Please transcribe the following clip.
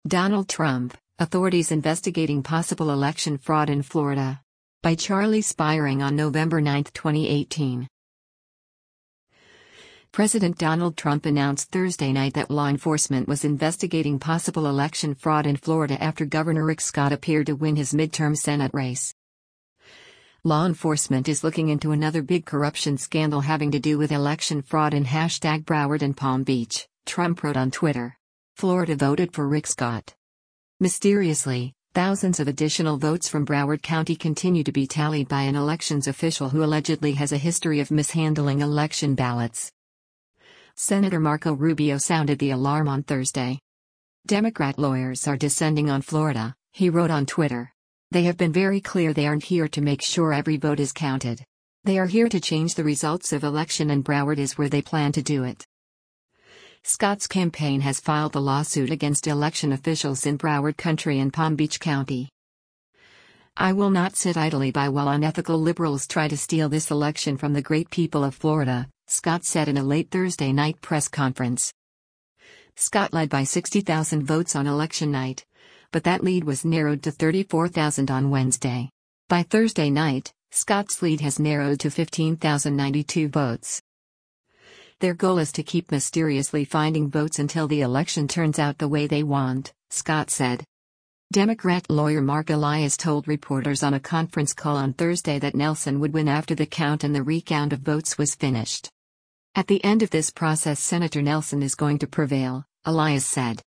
Donald Trump, authorities investigating possible election fraud in Florida. By Charlie Spiring on November 9, 2018. President Donald Trump announced Thursday night that law enforcement was investigating possible election fraud in Florida after Governor Rick Scott appeared to win his midterm Senate race. Law enforcement is looking into another big corruption scandal having to do with election fraud in #Broward and Palm Beach, Trump wrote on Twitter. Florida voted for Rick Scott. Mysteriously, thousands of additional votes from Broward County continue to be tallied by an elections official who allegedly has a history of mishandling election ballots. Senator Marco Rubio sounded the alarm on Thursday. Democrat lawyers are descending on Florida, he wrote on Twitter. They have been very clear they aren't here to make sure every vote is counted. They are here to change the results of election, and Broward is where they plan to do it. Scott's campaign has filed a lawsuit against election officials in Broward County and Palm Beach County. I will not sit idly by while unethical liberals try to steal this election from the great people of Florida, Scott said in a late Thursday night press conference. Scott led by 60,000 votes on election night, but that lead was narrowed to 34,000 on Wednesday. By Thursday night, Scott's lead has narrowed to 15,092 votes. Their goal is to keep mysteriously finding votes until the election turns out the way they want, Scott said. Democrat lawyer Mark Elias told reporters on a conference call on Thursday that Nelson would win after the count and the recount of votes was finished. At the end of this process, Senator Nelson is going to prevail, Elias said.